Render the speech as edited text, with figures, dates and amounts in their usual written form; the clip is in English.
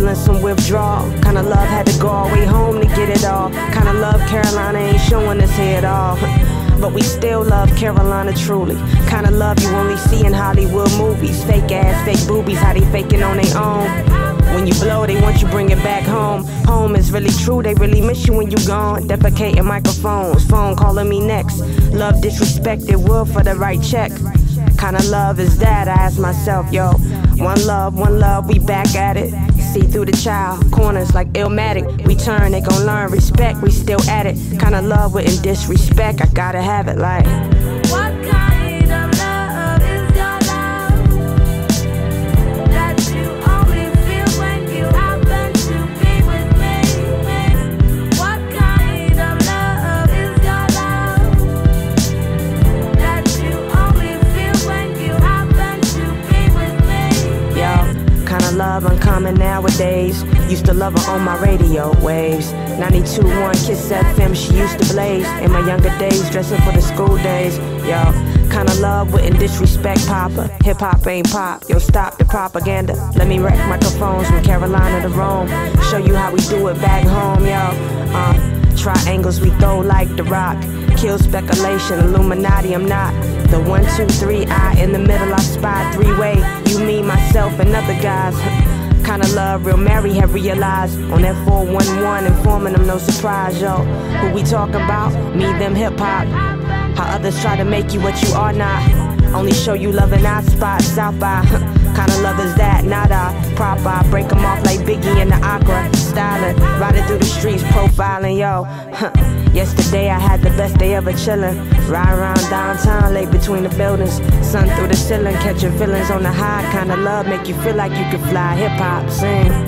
feeling some withdrawal. Kinda love had to go all the way home to get it all. Kinda love Carolina ain't showing us here at all. But we still love Carolina truly. Kinda love you only see in Hollywood movies. Fake ass, fake boobies, how they faking on their own. When you blow, they want you bring it back home. Home is really true, they really miss you when you gone. Defecating microphones, phone calling me next. Love disrespected, wood for the right check. Kinda love is that, I ask myself, yo. One love, we back at it. See through the child, corners like Illmatic. We turn, they gon' learn respect, we still at it. Kinda love wouldn't disrespect, I gotta have it like. What kind of love is your love? That you only feel when you happen to be with me. What kind of love is your love? That you only feel when you happen to be with me. Yo, kinda love uncommon nowadays. Used to love her on my radio waves. 92.1 Kiss FM, she used to blaze. In my younger days, dressing for the school days. Yo, kinda love wouldn't disrespect Papa. Hip hop ain't pop. Yo, stop the propaganda. Let me wreck microphones from Carolina to Rome. Show you how we do it back home, yo. Triangles we throw like The Rock. Kill speculation, Illuminati, I'm not. The 1, 2, 3, I in the middle, I spy three-way. You, me, myself, and other guys. Kinda love real Mary have realized. On that 411, informing them no surprise, yo. Who we talking about? Me, them, hip-hop. How others try to make you what you are not. Only show you love in our spot, South by. Kinda love is that, not our proper. Break them off like Biggie in the Accra. Styling, riding through the streets, profiling, yo. Yesterday I had the best day ever chillin'. Ride around downtown, lay between the buildings. Sun through the ceiling, catching feelings on the high. Kinda love make you feel like you could fly. Hip hop, sing.